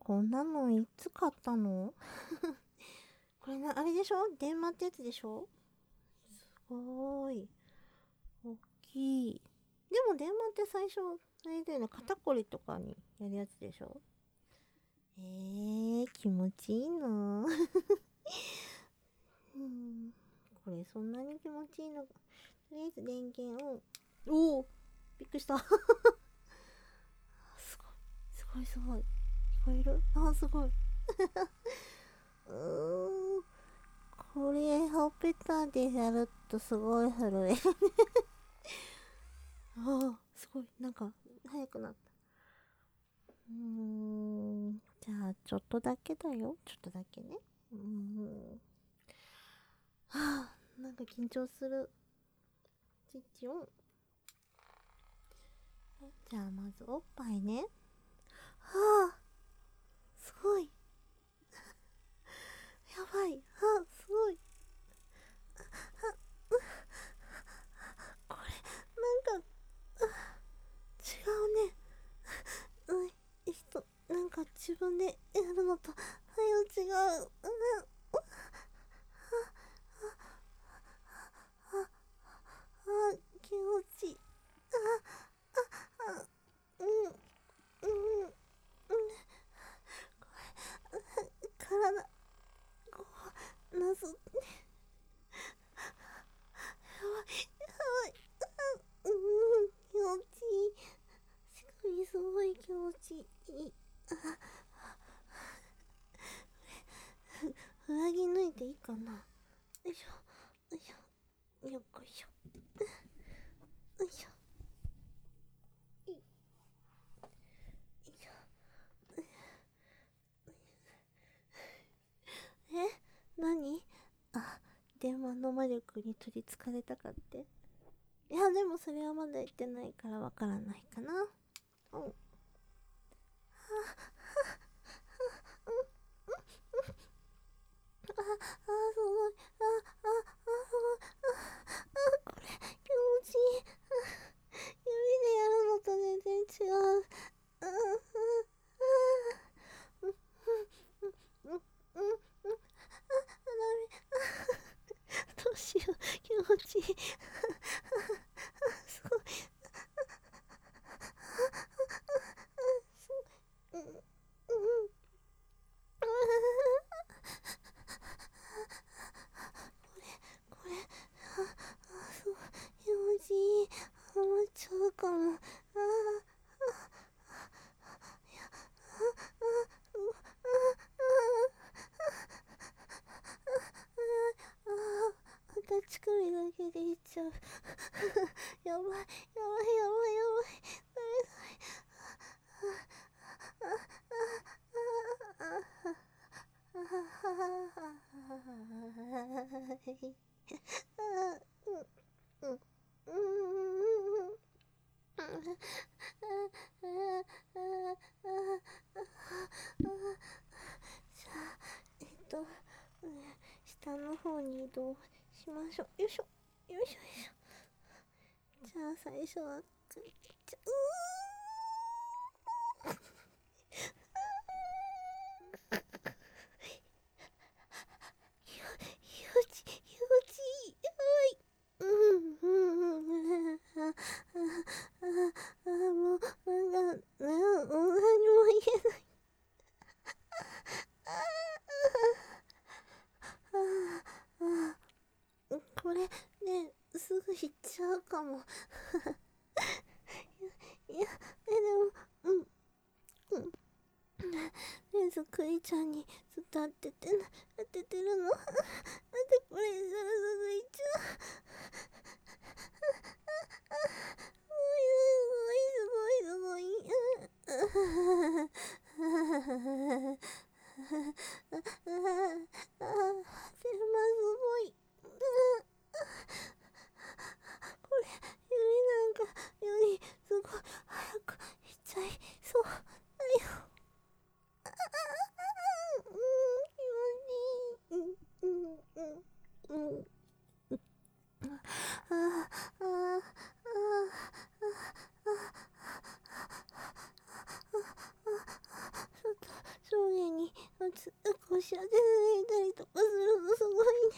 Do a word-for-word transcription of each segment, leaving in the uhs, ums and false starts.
こんなのいつ買ったの？これな、あれでしょ？電話ってやつでしょ？すごーい。大きい。でも電話って最初、あれだよね、肩こりとかにやるやつでしょ？えー、気持ちいいな。うん、これそんなに気持ちいいのか。とりあえず電源を、おお、びっくりした。すごい、すごい、すごい。聞こえる？あ、すごい。うーん、これほっぺたでやるとすごい震え。ああ、すごい。なんか、速くなった。うーん。じゃあ、ちょっとだけだよ。ちょっとだけね。うーん。はあ、なんか緊張する。スイッチオン。じゃあ、まずおっぱいね。はあ、すごい。やばい。あ、すごい。これ、なんか、違うね。うん、えっと、なんか自分でやるのと、はよ違う。うん、あ、気持ちいい。あ、うん、うん、うん、体、こう、なぞ、やばい、やばい。うん、気持ちいい。しかもすごい気持ちいい。上着脱いでいいかな。よいしょ、よいしょ、よっこいしょ、よいしょ、いい、よいしょ。え、何？あ、電話の魔力に取りつかれたかって。いや、でもそれはまだ言ってないからわからないかな。うん。あ、あ、すごい。あ、あ、あ、すごい。あ、これ、気持ちいい。指でやるのと全然違う。あ、あ、うん、うん、うん、うん、うん、うん、あ、ダメ。どうしよう。気持ちいい。すごい。うん、うん、うん。これ、あ、あ、すごい。気持ちいい。ハマっちゃうかも。ああ、あた乳首だけでいっちゃう。やばい、やばい、やばい、やばい。ダメだ。うん、うん、うん。じゃあ、えっと、うん、下の方に移動しましょう。よいしょ、よいしょ、よいしょ。じゃあ、最初は、くっちゃ、うー、気持ち、気持ちいい。やばい。うん、うん、うん、あ、あ、あ、あ、もう、なんか、な、もう何も言えない。ああ、あ、これ、ね、すぐ行っちゃうかも。いや、え、でも、うん、うん。ねずくいちゃんにずっと当ててな、当ててるの。なんでこれしたらすぐ行っちゃう。すごい、すごい、すごい、すごい。あ、あ、あ、あ、すごい。これ、指なんかよりすごい早く行っちゃいそうだよ。うん、気持ちいい。うん、うん、うん、うん。 つこし当て抜いたりとかするのすごいね。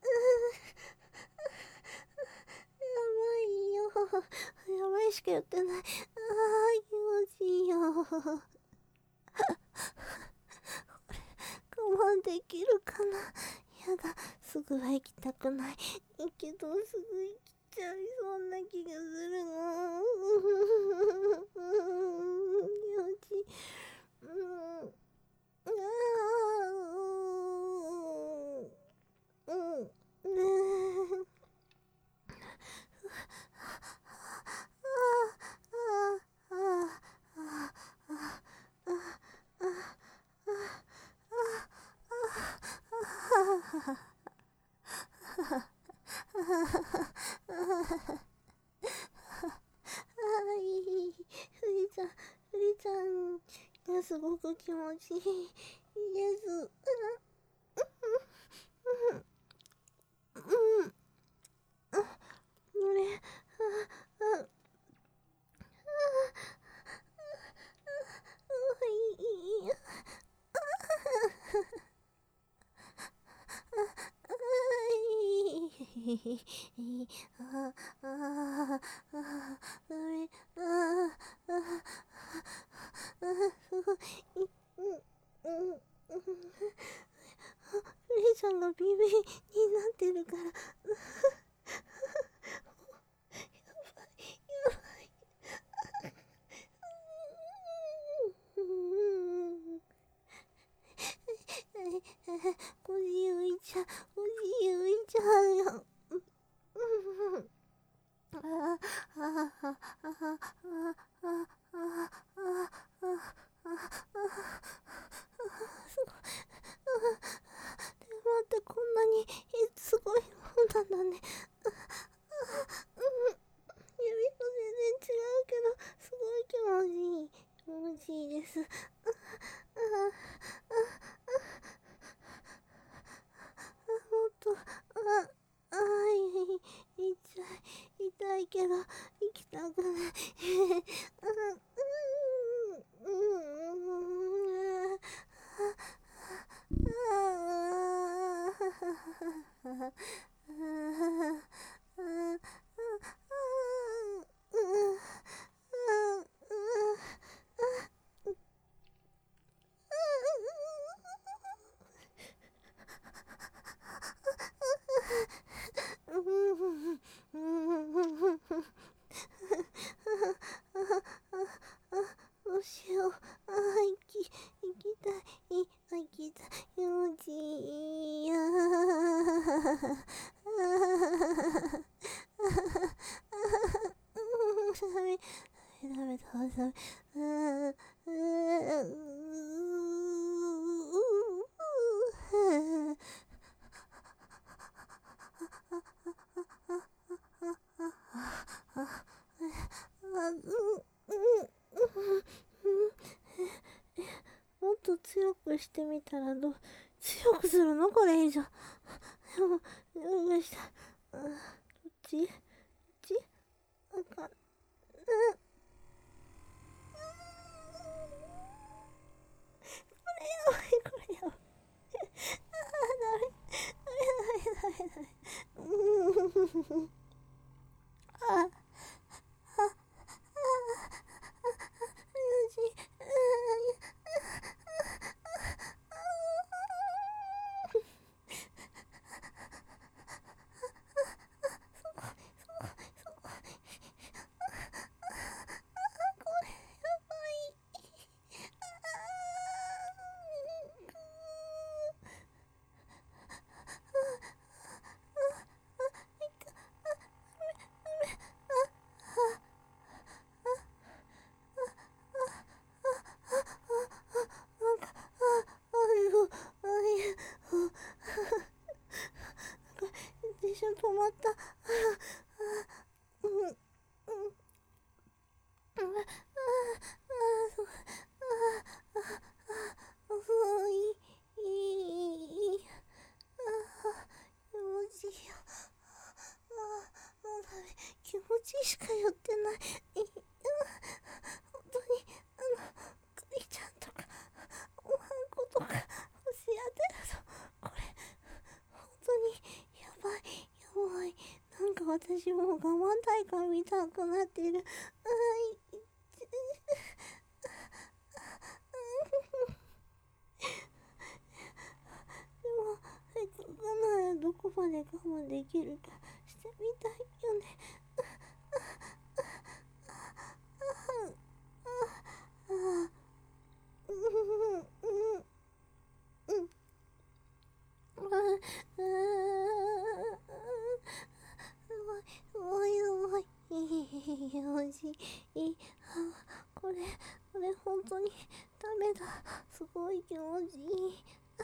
やばいよ。やばいしか言ってない。あー、気持ちいいよ。我慢できるかな。やだ、すぐは行きたくない。いいけど、すぐ行きちゃいそうな気がするの。気持ちいい。うん。あー、うん。ねえ。ふりちゃんがすごく気持ちいいです。うん。俺、あ、あ、いいよ。ああああダメああああすごいうんうんうんフリちゃんがビビになってるからやばいやばい腰浮いちゃう腰浮いちゃうよああああああああでもってこんなにすごいもんなんだね。うん、指と全然違うけど、すごい気持ちいい。気持ちいいです。もっと、あ、あい、痛い、痛いけど、行きたくない。うん、うん、うん、どうしよう。あー、行き、行きたい。行きたい。気持ちいいやー。ダメ、ダメ、ダメ、ダメ。うー、うー、もっと強くしてみたらどう強くするのこれ以上。でも、よいしょ。どっちどっちなんか、うん。これやばい、これやばい。あー、ダメ。ダメ、ダメ、ダメ、ダメ。うん。あ、あ、あ、よし。 私もう我慢大会見たくなってる。あーいでも、せっかくならどこまで我慢できるかしてみたいよね。ああ、うんうんうんうん。ああ、すごいすごいすごい。よしい。あ、これこれ本当にダメだ。すごい気持ちいい。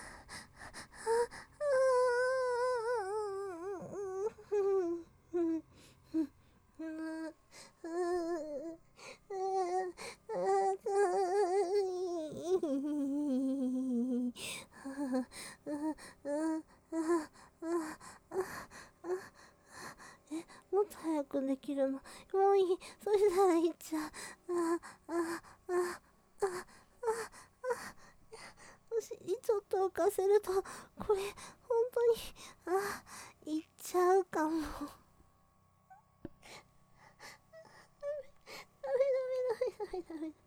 え、もっと早くできるの？もういい。そしたらいっちゃう。ああああああお尻ちょっと浮かせると、これ本当に、あ、いっちゃうかも。ダメダメダメダメダメ。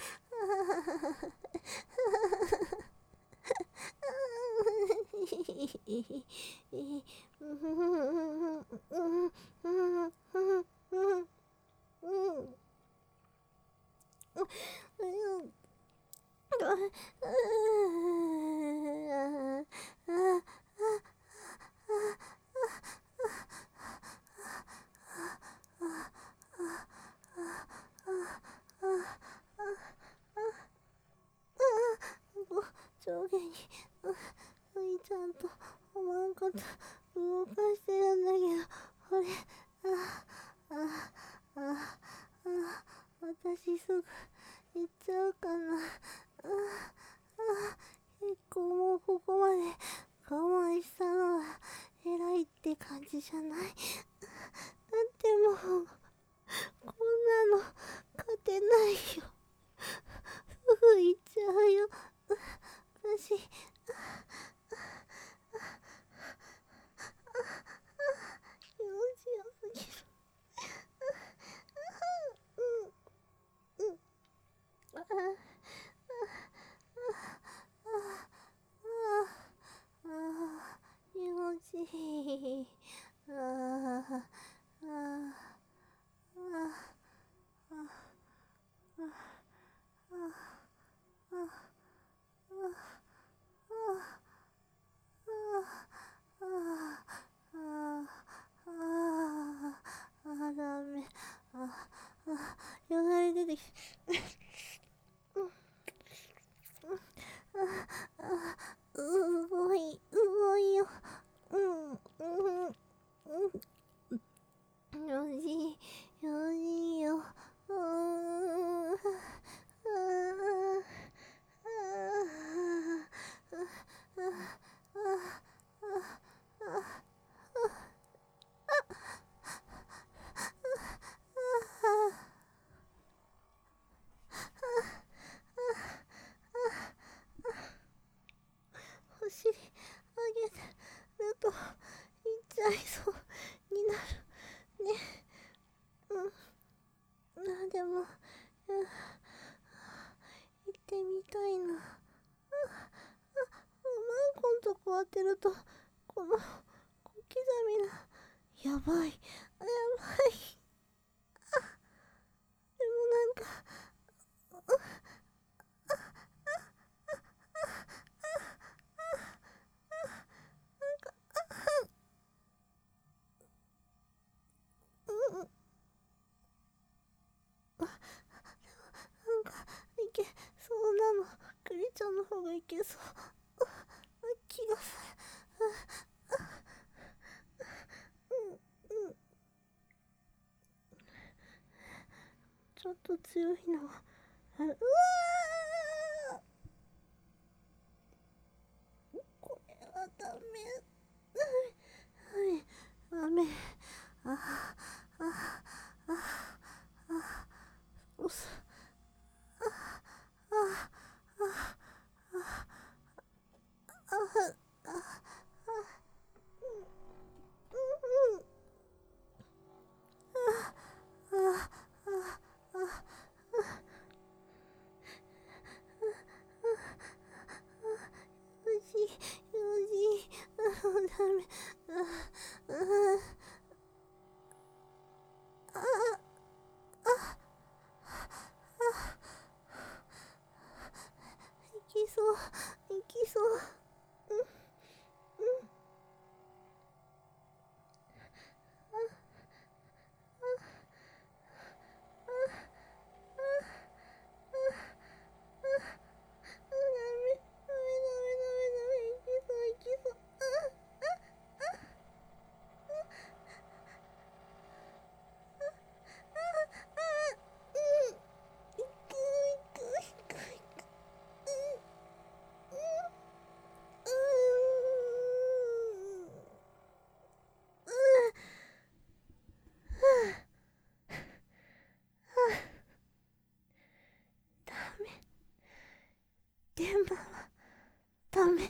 上下にういちゃんとおまんこと動かしてるんだけど、これ、あああああ、私すぐ行っちゃうかな。ああ、結構もうここまで我慢したのは偉いって感じじゃない？だってもうこんなの勝てないよ。すぐ行っちゃうよ私。気持ちよすぎる。うんうん。ああああ、気持ちいい。あああああああ、ダメ。ああ、よだれ出てきた。うごい、うごいよ。うん、うん、うん。よし、よしよ。うーん。あお尻上げてるといっちゃいそうになるね。うん。あ、でも、うん、行ってみたいな。あ、あ、マンコンとこう当てると、この、小刻みな、やばい。あ、やばい。でもなんか、うん、うん、なんか、いけそうなの。クリちゃんの方がいけそう。気がする。うん、うん。ちょっと強いのがある。うわー、これはダメ。はい、ダメ。ああ、ああ、ああ、おす。ああ、ああ、ああ、うん、うん、 、いきそう。うん、うん。あ、あ、あ、あ、あ、あ、ダメ、ダメ、ダメ、ダメ、ダメ、いきそう、いきそう。あ、あ、あ、あ、あ、うん。いく、いく、いく、いく。うん、うん。うーん。うー。ダメ。電話はダメ。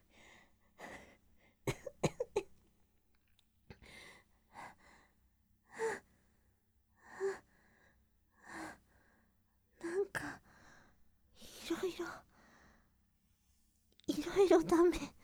なんか、いろいろ、いろいろダメ。